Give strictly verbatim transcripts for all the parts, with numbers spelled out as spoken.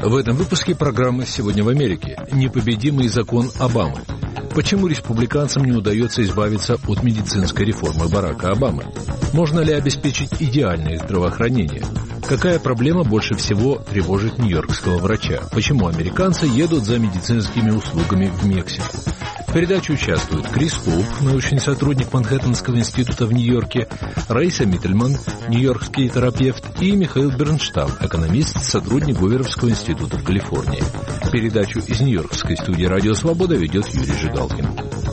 В этом выпуске программы «Сегодня в Америке» непобедимый закон Обамы. Почему республиканцам не удается избавиться от медицинской реформы Барака Обамы? Можно ли обеспечить идеальное здравоохранение? Какая проблема больше всего тревожит нью-йоркского врача? Почему американцы едут за медицинскими услугами в Мексику? В передаче участвуют Крис Поуп, научный сотрудник Манхэттенского института в Нью-Йорке, Раиса Миттельман, нью-йоркский терапевт, и Михаил Бернштам, экономист, сотрудник Гуверовского института в Калифорнии. Передачу из нью-йоркской студии «Радио Свобода» ведет Юрий Жигалкин.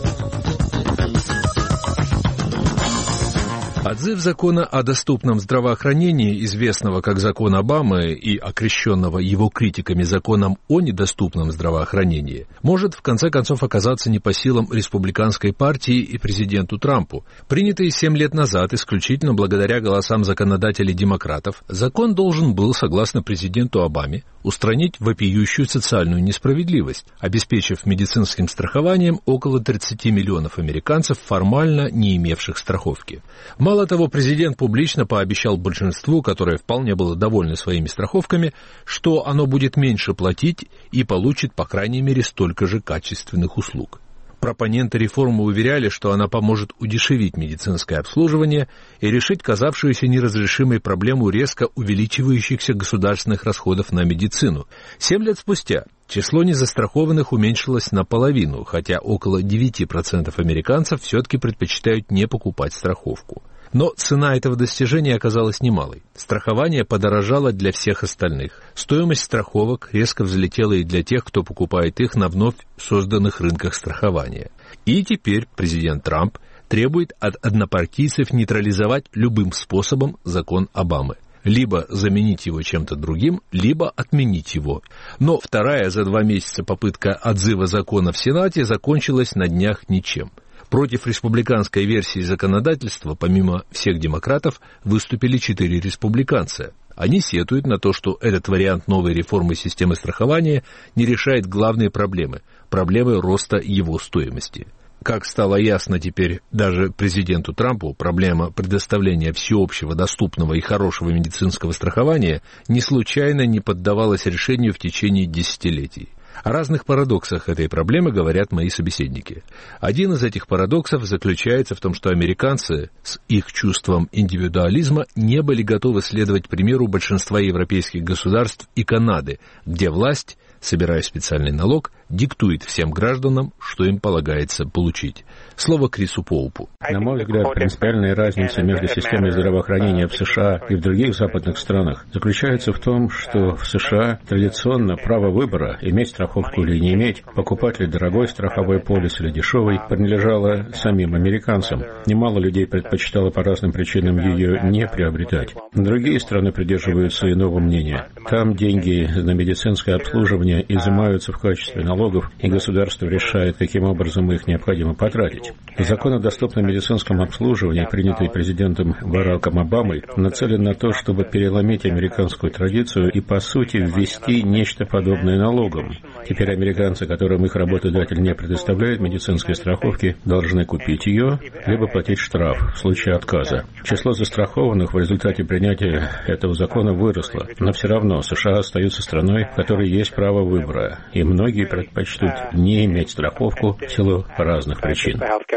Отзыв закона о доступном здравоохранении, известного как закон Обамы и окрещенного его критиками законом о недоступном здравоохранении, может в конце концов оказаться не по силам республиканской партии и президенту Трампу. Принятый семь лет назад исключительно благодаря голосам законодателей-демократов, закон должен был, согласно президенту Обаме, устранить вопиющую социальную несправедливость, обеспечив медицинским страхованием около тридцати миллионов американцев, формально не имевших страховки. Мало того, президент публично пообещал большинству, которое вполне было довольно своими страховками, что оно будет меньше платить и получит, по крайней мере, столько же качественных услуг. Пропоненты реформы уверяли, что она поможет удешевить медицинское обслуживание и решить казавшуюся неразрешимой проблему резко увеличивающихся государственных расходов на медицину. Семь лет спустя число незастрахованных уменьшилось наполовину, хотя около девяти процентов американцев все-таки предпочитают не покупать страховку. Но цена этого достижения оказалась немалой. Страхование подорожало для всех остальных. Стоимость страховок резко взлетела и для тех, кто покупает их на вновь созданных рынках страхования. И теперь президент Трамп требует от однопартийцев нейтрализовать любым способом закон Обамы. Либо заменить его чем-то другим, либо отменить его. Но вторая за два месяца попытка отзыва закона в Сенате закончилась на днях ничем. Против республиканской версии законодательства, помимо всех демократов, выступили четыре республиканца. Они сетуют на то, что этот вариант новой реформы системы страхования не решает главные проблемы – проблемы роста его стоимости. Как стало ясно теперь даже президенту Трампу, проблема предоставления всеобщего, доступного и хорошего медицинского страхования не случайно не поддавалась решению в течение десятилетий. О разных парадоксах этой проблемы говорят мои собеседники. Один из этих парадоксов заключается в том, что американцы с их чувством индивидуализма не были готовы следовать примеру большинства европейских государств и Канады, где власть, собирая специальный налог, диктует всем гражданам, что им полагается получить. Слово Крису Поупу. На мой взгляд, принципиальная разница между системой здравоохранения в США и в других западных странах заключается в том, что в США традиционно право выбора, иметь страховку или не иметь, покупать ли дорогой страховой полис или дешевый, принадлежало самим американцам. Немало людей предпочитало по разным причинам ее не приобретать. Другие страны придерживаются иного мнения. Там деньги на медицинское обслуживание изымаются в качестве налогов, и государство решает, каким образом их необходимо потратить. Закон о доступном медицинском обслуживании, принятый президентом Бараком Обамой, нацелен на то, чтобы переломить американскую традицию и, по сути, ввести нечто подобное налогам. Теперь американцы, которым их работодатель не предоставляет медицинской страховки, должны купить ее, либо платить штраф в случае отказа. Число застрахованных в результате принятия этого закона выросло, но все равно США остаются страной, в которой есть право выбора, и многие предпочтут не иметь страховку в силу разных причин.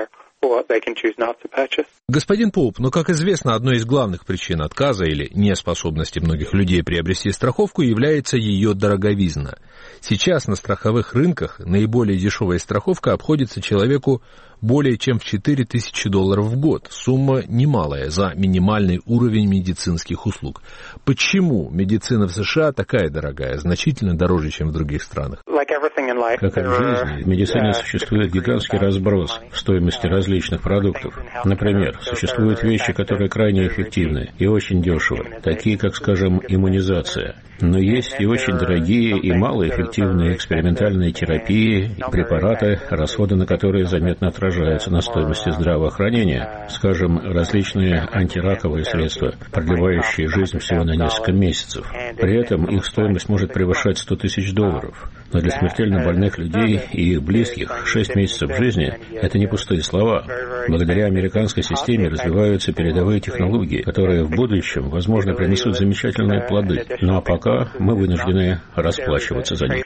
Господин Поуп, но, как известно, одной из главных причин отказа или неспособности многих людей приобрести страховку является ее дороговизна. Сейчас на страховых рынках наиболее дешевая страховка обходится человеку более чем в четыре тысячи долларов в год. Сумма немалая за минимальный уровень медицинских услуг. Почему медицина в США такая дорогая, значительно дороже, чем в других странах? Как и в жизни, в медицине существует гигантский разброс в стоимости различных продуктов. Например, существуют вещи, которые крайне эффективны и очень дешевы, такие как, скажем, иммунизация. Но есть и очень дорогие и малоэффективные экспериментальные терапии и препараты, расходы на которые заметно тратятся. отражается на стоимости здравоохранения. Скажем, различные антираковые средства, продлевающие жизнь всего на несколько месяцев. При этом их стоимость может превышать сто тысяч долларов. Но для смертельно больных людей и их близких шесть месяцев жизни – это не пустые слова. Благодаря американской системе развиваются передовые технологии, которые в будущем, возможно, принесут замечательные плоды. Ну а пока мы вынуждены расплачиваться за них.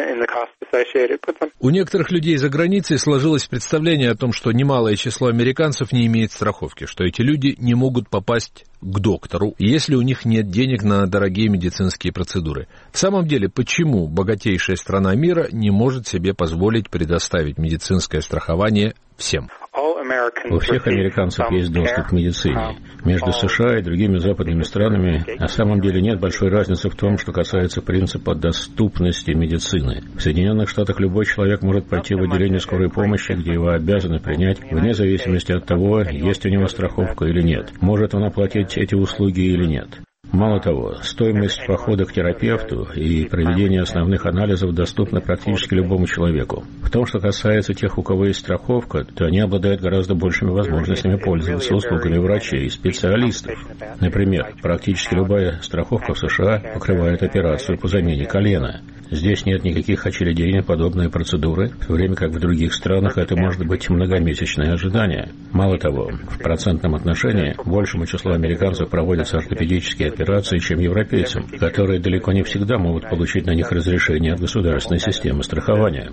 У некоторых людей за границей сложилось представление о том, что немалое число американцев не имеет страховки, что эти люди не могут попасть к доктору, если у них нет денег на дорогие медицинские процедуры. В самом деле, почему богатейшая страна мира не может себе позволить предоставить медицинское страхование всем? У всех американцев есть доступ к медицине. Между США и другими западными странами на самом деле нет большой разницы в том, что касается принципа доступности медицины. В Соединенных Штатах любой человек может пойти в отделение скорой помощи, где его обязаны принять, вне зависимости от того, есть у него страховка или нет, может он оплатить эти услуги или нет. Мало того, стоимость похода к терапевту и проведения основных анализов доступна практически любому человеку. В том, что касается тех, у кого есть страховка, то они обладают гораздо большими возможностями пользоваться услугами врачей и специалистов. Например, практически любая страховка в США покрывает операцию по замене колена. Здесь нет никаких очередей на подобные процедуры, в то время как в других странах это может быть многомесячное ожидание. Мало того, в процентном отношении большему числу американцев проводятся ортопедические операции, чем европейцам, которые далеко не всегда могут получить на них разрешение от государственной системы страхования.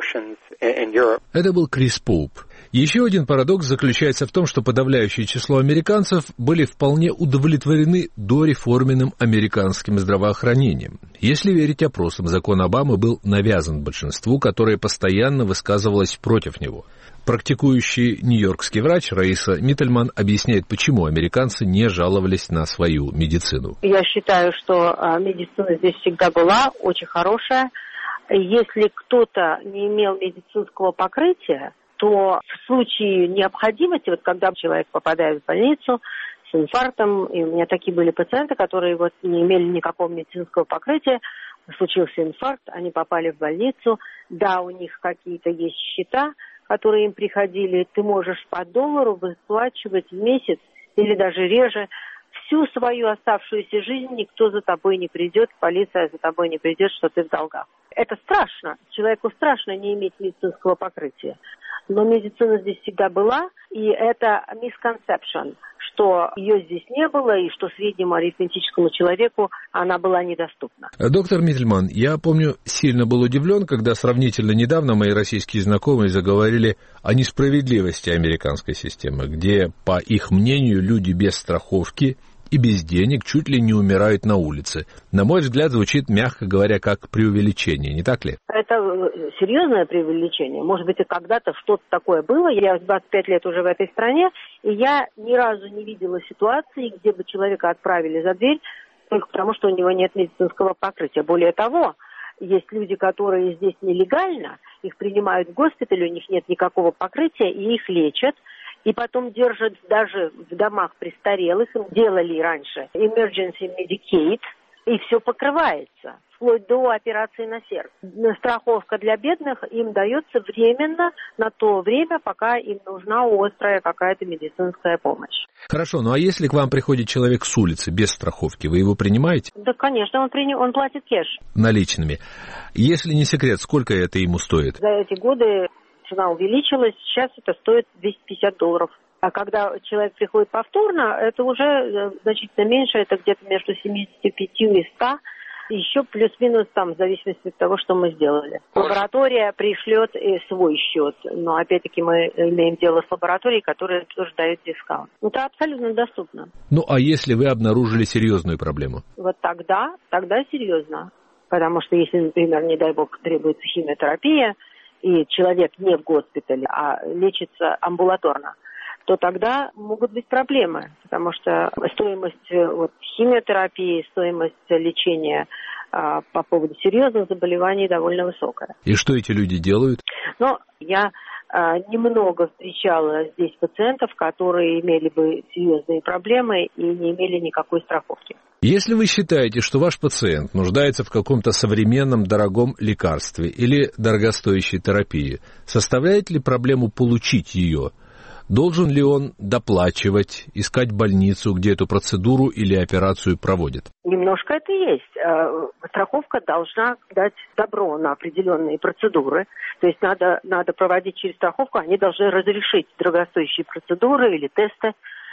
Это был Крис Поуп. Еще один парадокс заключается в том, что подавляющее число американцев были вполне удовлетворены дореформенным американским здравоохранением. Если верить опросам, закон Обамы был навязан большинству, которое постоянно высказывалось против него. Практикующий нью-йоркский врач Раиса Миттельман объясняет, почему американцы не жаловались на свою медицину. Я считаю, что медицина здесь всегда была очень хорошая. Если кто-то не имел медицинского покрытия, то в случае необходимости, вот когда человек попадает в больницу с инфарктом, и у меня такие были пациенты, которые вот не имели никакого медицинского покрытия, случился инфаркт, они попали в больницу, да, у них какие-то есть счета, которые им приходили, ты можешь по доллару выплачивать в месяц или даже реже. Всю свою оставшуюся жизнь никто за тобой не придет, полиция за тобой не придет, что ты в долгах. Это страшно. Человеку страшно не иметь медицинского покрытия. Но медицина здесь всегда была, и это misconception, что ее здесь не было, и что среднему арифметическому человеку она была недоступна. Доктор Миттельман, я помню, сильно был удивлен, когда сравнительно недавно мои российские знакомые заговорили о несправедливости американской системы, где, по их мнению, люди без страховки и без денег чуть ли не умирают на улице. На мой взгляд, звучит, мягко говоря, как преувеличение, не так ли? Это серьезное преувеличение. Может быть, и когда-то что-то такое было. Я двадцать пять лет уже в этой стране, и я ни разу не видела ситуации, где бы человека отправили за дверь только потому, что у него нет медицинского покрытия. Более того, есть люди, которые здесь нелегально, их принимают в госпиталь, у них нет никакого покрытия, и их лечат. И потом держат даже в домах престарелых, делали раньше emergency Medicaid, и все покрывается, вплоть до операции на сердце. Страховка для бедных им дается временно, на то время, пока им нужна острая какая-то медицинская помощь. Хорошо, ну а если к вам приходит человек с улицы без страховки, вы его принимаете? Да, конечно, он, приним... он платит кэш. Наличными. Если не секрет, сколько это ему стоит? За эти годы цена увеличилась, сейчас это стоит двести пятьдесят долларов. А когда человек приходит повторно, это уже значительно меньше, это где-то между семьдесят пять и сто, еще плюс-минус там, в зависимости от того, что мы сделали. Лаборатория пришлет свой счет, но опять-таки мы имеем дело с лабораторией, которая тоже дает дискаунт. Ну, это абсолютно доступно. Ну, а если вы обнаружили серьезную проблему? Вот тогда, тогда серьезно. Потому что если, например, не дай бог, требуется химиотерапия, и человек не в госпитале, а лечится амбулаторно, то тогда могут быть проблемы, потому что стоимость вот, химиотерапии, стоимость лечения а, по поводу серьезных заболеваний довольно высокая. И что эти люди делают? Ну, я немного встречала здесь пациентов, которые имели бы серьезные проблемы и не имели никакой страховки. Если вы считаете, что ваш пациент нуждается в каком-то современном дорогом лекарстве или дорогостоящей терапии, составляет ли проблему получить ее? Должен ли он доплачивать, искать больницу, где эту процедуру или операцию проводят? Немножко это есть. Страховка должна дать добро на определенные процедуры. То есть надо, надо проводить через страховку, они должны разрешить дорогостоящие процедуры или тесты.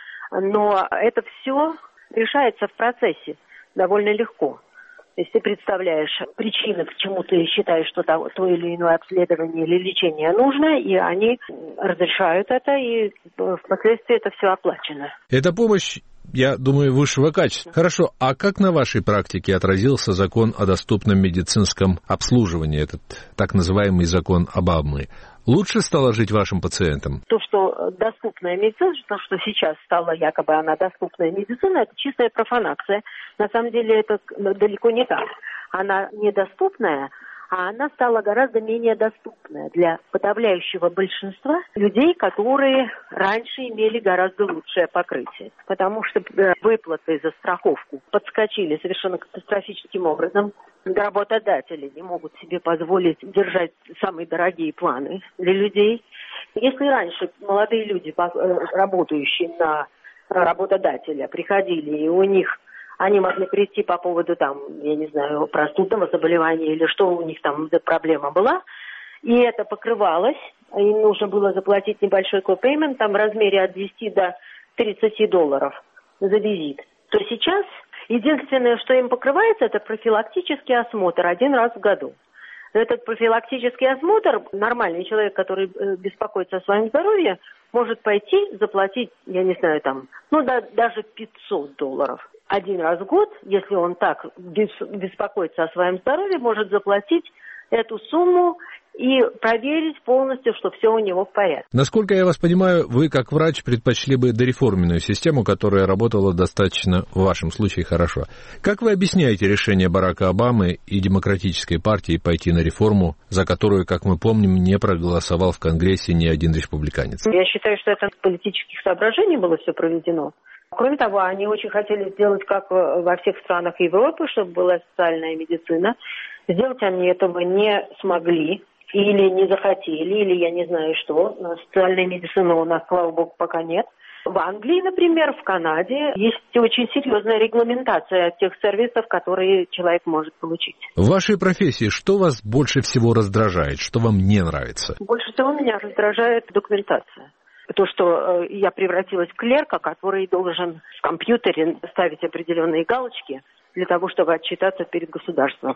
Но это все решается в процессе довольно легко. То есть ты представляешь причины, почему ты считаешь, что то, то или иное обследование или лечение нужно, и они разрешают это, и впоследствии это все оплачено. Эта помощь, я думаю, высшего качества. Хорошо, а как на вашей практике отразился закон о доступном медицинском обслуживании, этот так называемый закон Обамы? Лучше стало жить вашим пациентам? То, что доступная медицина, то, что сейчас стала якобы она доступная медицина, это чистая профанация. На самом деле это далеко не так. Она недоступная, а она стала гораздо менее доступная для подавляющего большинства людей, которые раньше имели гораздо лучшее покрытие. Потому что выплаты за страховку подскочили совершенно катастрофическим образом. Работодатели не могут себе позволить держать самые дорогие планы для людей. Если раньше молодые люди, работающие на работодателя, приходили, и у них они могли прийти по поводу, там, я не знаю, простудного заболевания или что у них там за проблема была, и это покрывалось, им нужно было заплатить небольшой копеймент, там в размере от десяти до тридцати долларов за визит, то сейчас единственное, что им покрывается, это профилактический осмотр один раз в году. Этот профилактический осмотр, нормальный человек, который беспокоится о своем здоровье, может пойти заплатить, я не знаю, там, ну, да, даже пятьсот долларов. Один раз в год, если он так беспокоится о своем здоровье, может заплатить эту сумму и проверить полностью, что все у него в порядке. Насколько я вас понимаю, вы как врач предпочли бы дореформенную систему, которая работала достаточно, в вашем случае, хорошо. Как вы объясняете решение Барака Обамы и Демократической партии пойти на реформу, за которую, как мы помним, не проголосовал в Конгрессе ни один республиканец? Я считаю, что это из политических соображений было все проведено. Кроме того, они очень хотели сделать, как во всех странах Европы, чтобы была социальная медицина. Сделать они этого не смогли или не захотели, или я не знаю что. Социальной медицины у нас, слава богу, пока нет. В Англии, например, в Канаде есть очень серьезная регламентация тех сервисов, которые человек может получить. В вашей профессии что вас больше всего раздражает, что вам не нравится? Больше всего меня раздражает документация. То, что я превратилась в клерка, который должен в компьютере ставить определенные галочки для того, чтобы отчитаться перед государством.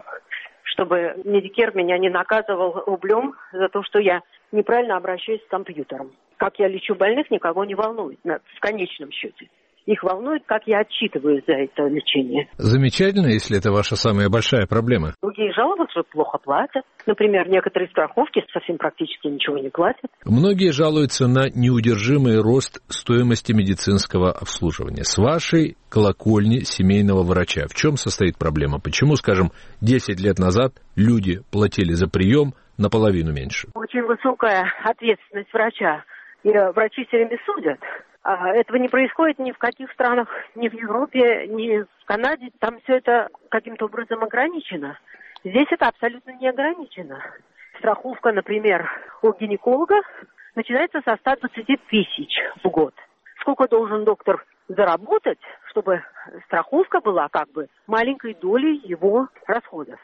Чтобы Medicare меня не наказывал рублем за то, что я неправильно обращаюсь с компьютером. Как я лечу больных, никого не волнует в конечном счете. Их волнует, как я отчитываюсь за это лечение. Замечательно, если это ваша самая большая проблема. Другие жалуются, что плохо платят. Например, некоторые страховки совсем практически ничего не платят. Многие жалуются на неудержимый рост стоимости медицинского обслуживания. С вашей колокольни семейного врача в чем состоит проблема? Почему, скажем, десять лет назад люди платили за прием наполовину меньше? Очень высокая ответственность врача. И врачи все время судят. Этого не происходит ни в каких странах, ни в Европе, ни в Канаде. Там все это каким-то образом ограничено. Здесь это абсолютно не ограничено. Страховка, например, у гинеколога начинается со ста двадцати тысяч в год. Сколько должен доктор заработать, чтобы страховка была как бы маленькой долей его расходов?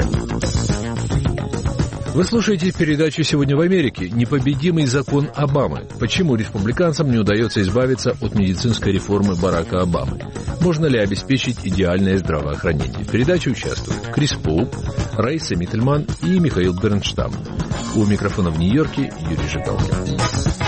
Вы слушаете передачу «Сегодня в Америке. Непобедимый закон Обамы. Почему республиканцам не удается избавиться от медицинской реформы Барака Обамы? Можно ли обеспечить идеальное здравоохранение?» В передаче участвуют Крис Поуп, Раиса Миттельман и Михаил Бернштам. У микрофона в Нью-Йорке Юрий Жигалкин.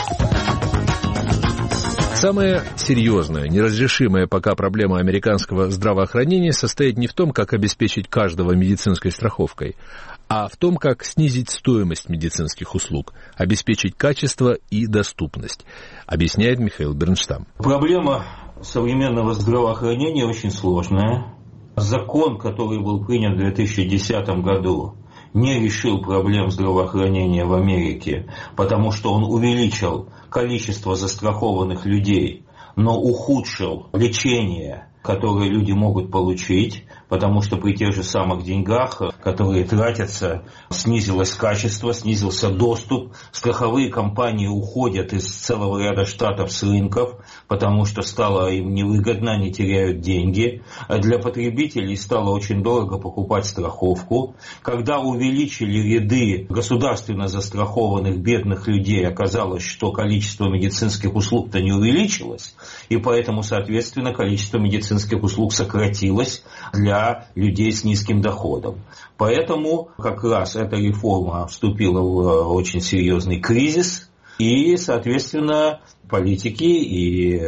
Самая серьезная, неразрешимая пока проблема американского здравоохранения состоит не в том, как обеспечить каждого медицинской страховкой, а в том, как снизить стоимость медицинских услуг, обеспечить качество и доступность, объясняет Михаил Бернштам. Проблема современного здравоохранения очень сложная. Закон, который был принят в две тысячи десятом году не решил проблем здравоохранения в Америке, потому что он увеличил количество застрахованных людей, но ухудшил лечение, которые люди могут получить, потому что при тех же самых деньгах, которые тратятся, снизилось качество, снизился доступ. Страховые компании уходят из целого ряда штатов с рынков, потому что стало им невыгодно, они теряют деньги. Для потребителей стало очень дорого покупать страховку. Когда увеличили ряды государственно застрахованных бедных людей, оказалось, что количество медицинских услуг-то не увеличилось, и поэтому, соответственно, количество медицинских услуг сократилось для людей с низким доходом. Поэтому как раз эта реформа вступила в очень серьезный кризис, и, соответственно, политики и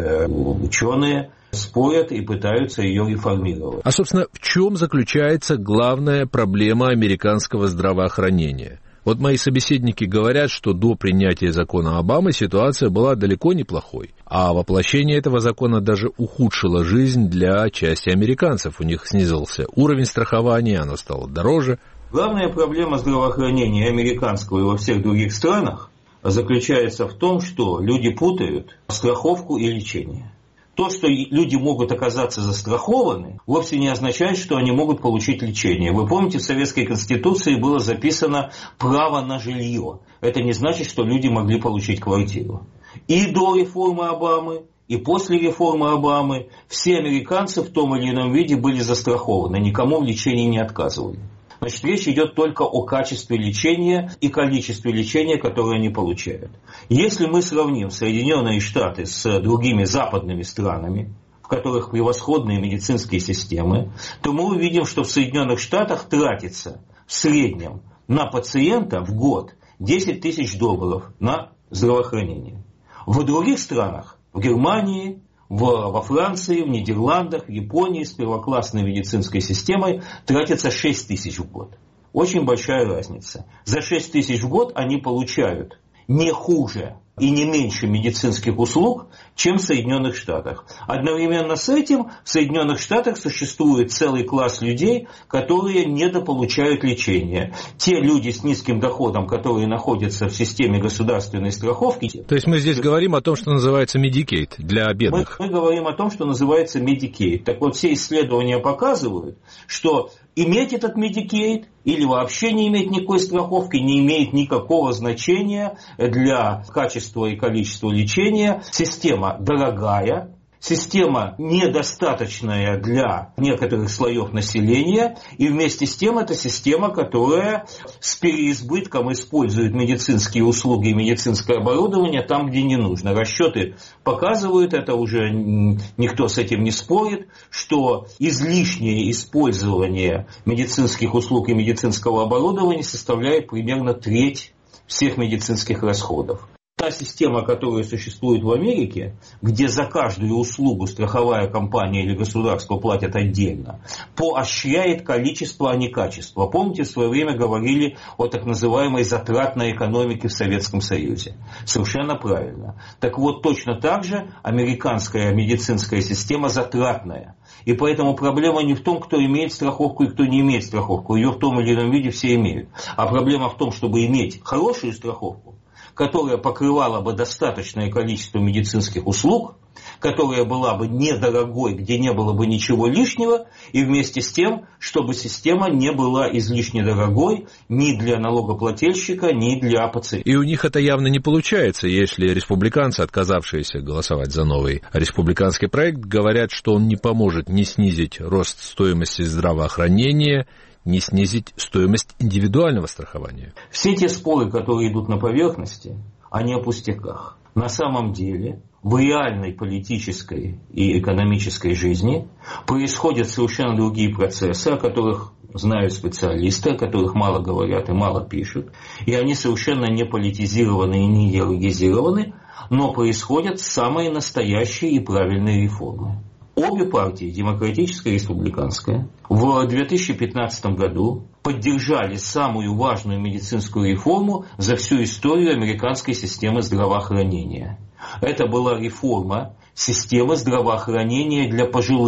ученые спорят и пытаются ее реформировать. А, собственно, в чем заключается главная проблема американского здравоохранения? Вот мои собеседники говорят, что до принятия закона Обамы ситуация была далеко не плохой, а воплощение этого закона даже ухудшило жизнь для части американцев. У них снизился уровень страхования, оно стало дороже. Главная проблема здравоохранения американского и во всех других странах заключается в том, что люди путают страховку и лечение. То, что люди могут оказаться застрахованы, вовсе не означает, что они могут получить лечение. Вы помните, в Советской Конституции было записано право на жилье. Это не значит, что люди могли получить квартиру. И до реформы Обамы, и после реформы Обамы все американцы в том или ином виде были застрахованы, никому в лечении не отказывали. Значит, речь идет только о качестве лечения и количестве лечения, которое они получают. Если мы сравним Соединенные Штаты с другими западными странами, в которых превосходные медицинские системы, то мы увидим, что в Соединенных Штатах тратится в среднем на пациента в год десять тысяч долларов на здравоохранение. В других странах, в Германии, В, во Франции, в Нидерландах, в Японии с первоклассной медицинской системой тратится шесть тысяч в год. Очень большая разница. За шесть тысяч в год они получают не хуже и не меньше медицинских услуг, чем в Соединенных Штатах. Одновременно с этим в Соединенных Штатах существует целый класс людей, которые недополучают лечения. Те люди с низким доходом, которые находятся в системе государственной страховки. То есть мы здесь говорим о том, что называется Medicaid для бедных. Мы, мы говорим о том, что называется Medicaid. Так вот, все исследования показывают, что иметь этот Medicaid или вообще не иметь никакой страховки не имеет никакого значения для качества и количества лечения. Система дорогая, система недостаточная для некоторых слоев населения, и вместе с тем это система, которая с переизбытком использует медицинские услуги и медицинское оборудование там, где не нужно. Расчеты показывают, это уже никто с этим не спорит, что излишнее использование медицинских услуг и медицинского оборудования составляет примерно треть всех медицинских расходов. Та система, которая существует в Америке, где за каждую услугу страховая компания или государство платят отдельно, поощряет количество, а не качество. Помните, в свое время говорили о так называемой затратной экономике в Советском Союзе. Совершенно правильно. Так вот, точно так же американская медицинская система затратная. И поэтому проблема не в том, кто имеет страховку и кто не имеет страховку. Ее в том или ином виде все имеют. А проблема в том, чтобы иметь хорошую страховку, которая покрывала бы достаточное количество медицинских услуг, которая была бы недорогой, где не было бы ничего лишнего, и вместе с тем, чтобы система не была излишне дорогой ни для налогоплательщика, ни для пациента. И у них это явно не получается, если республиканцы, отказавшиеся голосовать за новый республиканский проект, говорят, что он не поможет ни снизить рост стоимости здравоохранения, не снизить стоимость индивидуального страхования. Все те споры, которые идут на поверхности, они о пустяках. На самом деле, в реальной политической и экономической жизни происходят совершенно другие процессы, о которых знают специалисты, о которых мало говорят и мало пишут. И они совершенно не политизированы и не идеологизированы, но происходят самые настоящие и правильные реформы. Обе партии, демократическая и республиканская, в две тысячи пятнадцатом году поддержали самую важную медицинскую реформу за всю историю американской системы здравоохранения. Это была реформа системы здравоохранения для пожилых.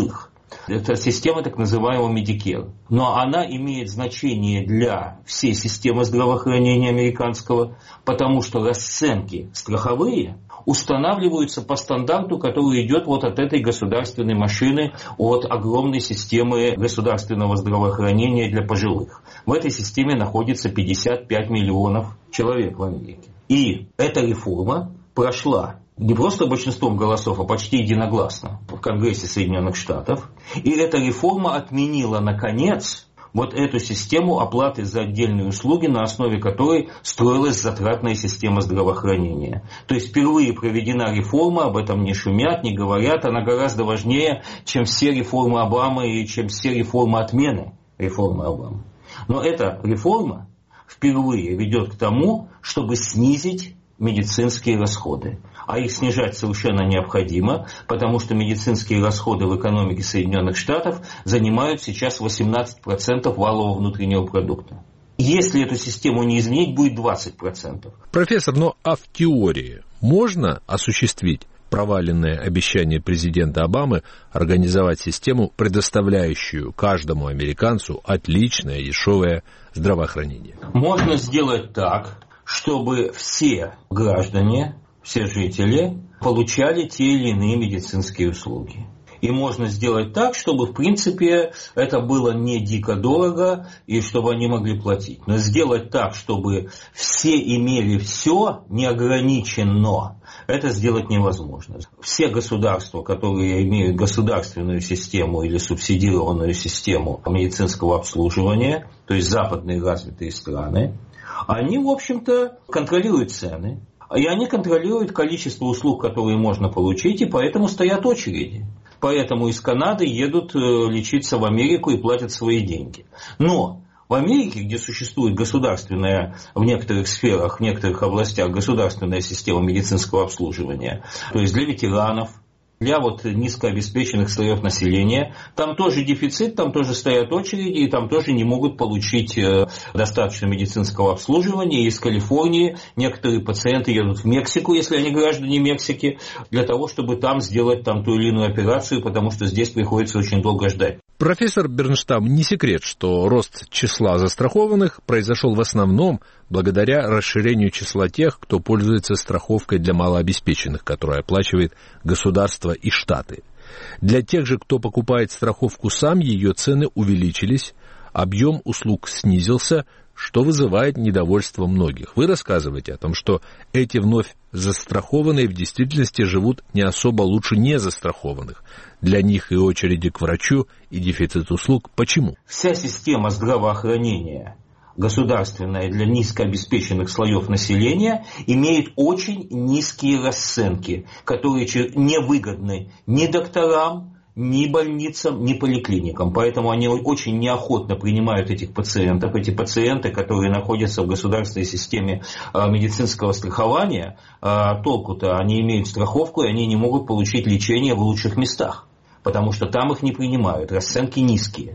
Это система так называемого Medicare. Но она имеет значение для всей системы здравоохранения американского, потому что расценки страховые устанавливаются по стандарту, который идет вот от этой государственной машины, от огромной системы государственного здравоохранения для пожилых. В этой системе находится пятьдесят пять миллионов человек в Америке. И эта реформа прошла не просто большинством голосов, а почти единогласно в Конгрессе Соединенных Штатов. И эта реформа отменила, наконец, вот эту систему оплаты за отдельные услуги, на основе которой строилась затратная система здравоохранения. То есть впервые проведена реформа, об этом не шумят, не говорят, она гораздо важнее, чем все реформы Обамы и чем все реформы отмены реформы Обамы. Но эта реформа впервые ведет к тому, чтобы снизить медицинские расходы. А их снижать совершенно необходимо, потому что медицинские расходы в экономике Соединенных Штатов занимают сейчас восемнадцать процентов валового внутреннего продукта. Если эту систему не изменить, будет двадцать процентов. Профессор, но а в теории можно осуществить проваленное обещание президента Обамы организовать систему, предоставляющую каждому американцу отличное дешевое здравоохранение? Можно сделать так, чтобы все граждане, все жители получали те или иные медицинские услуги. И можно сделать так, чтобы, в принципе, это было не дико дорого, и чтобы они могли платить. Но сделать так, чтобы все имели все неограниченно, это сделать невозможно. Все государства, которые имеют государственную систему или субсидированную систему медицинского обслуживания, то есть западные развитые страны, они, в общем-то, контролируют цены, и они контролируют количество услуг, которые можно получить, и поэтому стоят очереди. Поэтому из Канады едут лечиться в Америку и платят свои деньги. Но в Америке, где существует государственная, в некоторых сферах, в некоторых областях государственная система медицинского обслуживания, то есть для ветеранов, для вот низкообеспеченных слоев населения, там тоже дефицит, там тоже стоят очереди, и там тоже не могут получить достаточно медицинского обслуживания. Из Калифорнии некоторые пациенты едут в Мексику, если они граждане Мексики, для того, чтобы там сделать там ту или иную операцию, потому что здесь приходится очень долго ждать. Профессор Бернштам, не секрет, что рост числа застрахованных произошел в основном благодаря расширению числа тех, кто пользуется страховкой для малообеспеченных, которую оплачивает государство и штаты. Для тех же, кто покупает страховку сам, ее цены увеличились, объем услуг снизился, что вызывает недовольство многих. Вы рассказываете о том, что эти вновь застрахованные в действительности живут не особо лучше незастрахованных. Для них и очереди к врачу, и дефицит услуг. Почему? Вся система здравоохранения государственная для низкообеспеченных слоев населения имеет очень низкие расценки, которые невыгодны ни докторам, ни больницам, ни поликлиникам. Поэтому они очень неохотно принимают этих пациентов. Эти пациенты, которые находятся в государственной системе медицинского страхования, толку-то они имеют страховку, и они не могут получить лечение в лучших местах, потому что там их не принимают, расценки низкие.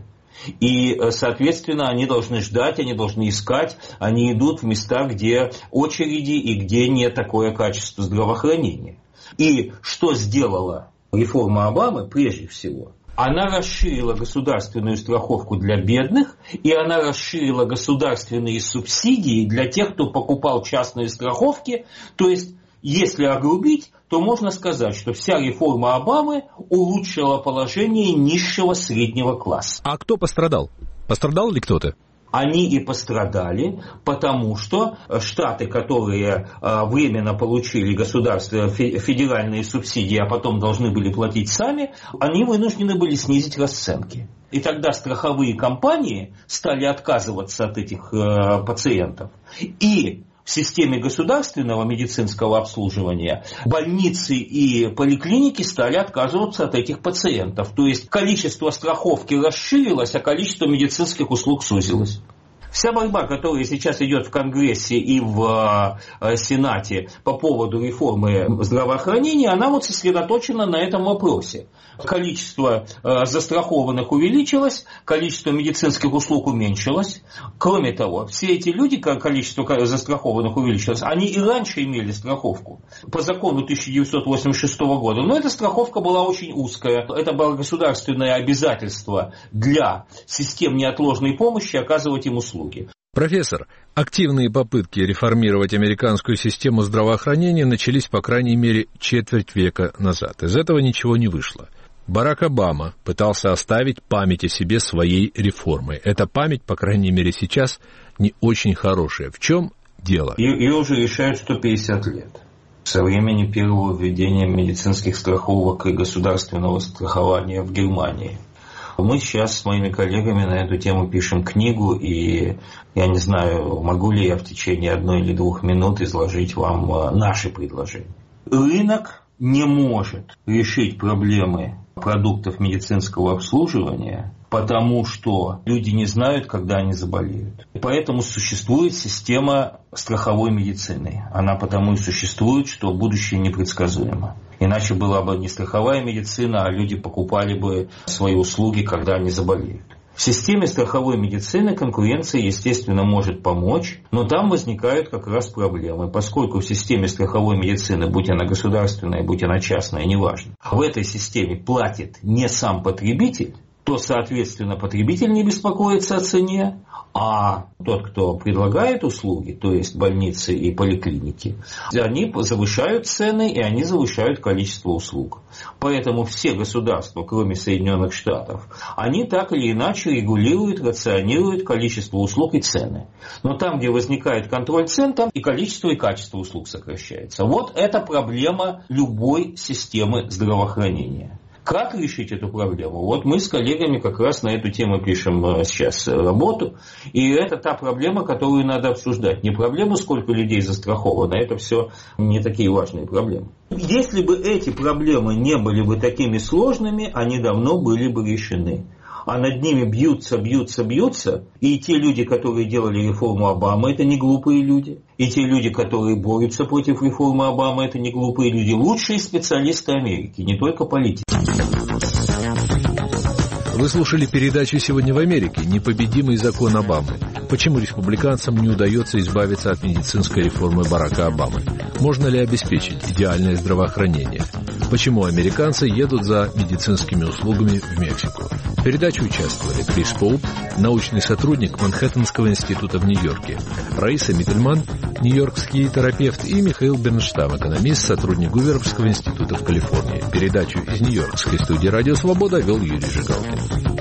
И, соответственно, они должны ждать, они должны искать, они идут в места, где очереди и где не такое качество здравоохранения. И что сделала реформа Обамы, прежде всего? Она расширила государственную страховку для бедных, и она расширила государственные субсидии для тех, кто покупал частные страховки. То есть, если огрубить, то можно сказать, что вся реформа Обамы улучшила положение низшего среднего класса. А кто пострадал? Пострадал ли кто-то? Они и пострадали, потому что штаты, которые временно получили государственные федеральные субсидии, а потом должны были платить сами, они вынуждены были снизить расценки. И тогда страховые компании стали отказываться от этих пациентов. И в системе государственного медицинского обслуживания больницы и поликлиники стали отказываться от этих пациентов. То есть количество страховки расширилось, а количество медицинских услуг сузилось. Вся борьба, которая сейчас идет в Конгрессе и в э, Сенате по поводу реформы здравоохранения, она вот сосредоточена на этом вопросе. Количество э, застрахованных увеличилось, количество медицинских услуг уменьшилось. Кроме того, все эти люди, количество застрахованных увеличилось, они и раньше имели страховку по закону тысяча девятьсот восемьдесят шестого года. Но эта страховка была очень узкая. Это было государственное обязательство для систем неотложной помощи оказывать им услуги. Профессор, активные попытки реформировать американскую систему здравоохранения начались, по крайней мере, четверть века назад. Из этого ничего не вышло. Барак Обама пытался оставить память о себе своей реформой. Эта память, по крайней мере, сейчас не очень хорошая. В чем дело? Ее уже решают сто пятьдесят лет. Со времени первого введения медицинских страховок и государственного страхования в Германии. Мы сейчас с моими коллегами на эту тему пишем книгу, и я не знаю, могу ли я в течение одной или двух минут изложить вам наши предложения. Рынок не может решить проблемы продуктов медицинского обслуживания, потому что люди не знают, когда они заболеют. И поэтому существует система страховой медицины. Она потому и существует, что будущее непредсказуемо. Иначе была бы не страховая медицина, а люди покупали бы свои услуги, когда они заболеют. В системе страховой медицины конкуренция, естественно, может помочь, но там возникают как раз проблемы, поскольку в системе страховой медицины, будь она государственная, будь она частная, неважно, в этой системе платит не сам потребитель, то, соответственно, потребитель не беспокоится о цене, а тот, кто предлагает услуги, то есть больницы и поликлиники, они завышают цены и они завышают количество услуг. Поэтому все государства, кроме Соединенных Штатов, они так или иначе регулируют, рационируют количество услуг и цены. Но там, где возникает контроль цен, там и количество, и качество услуг сокращается. Вот это проблема любой системы здравоохранения. Как решить эту проблему? Вот мы с коллегами как раз на эту тему пишем сейчас работу. И это та проблема, которую надо обсуждать. Не проблема, сколько людей застраховано. Это все не такие важные проблемы. Если бы эти проблемы не были бы такими сложными, они давно были бы решены. А над ними бьются, бьются, бьются. И те люди, которые делали реформу Обамы, это не глупые люди. И те люди, которые борются против реформы Обамы, это не глупые люди. Лучшие специалисты Америки, не только политики. Вы слушали передачу «Сегодня в Америке. Непобедимый закон Обамы». Почему республиканцам не удается избавиться от медицинской реформы Барака Обамы? Можно ли обеспечить идеальное здравоохранение? Почему американцы едут за медицинскими услугами в Мексику? В передаче участвовали Крис Поуп, научный сотрудник Манхэттенского института в Нью-Йорке, Раиса Миттельман, нью-йоркский терапевт, и Михаил Бернштам, экономист, сотрудник Гуверовского института в Калифорнии. Передачу из нью-йоркской студии «Радио Свобода» вел Юрий Жигалкин.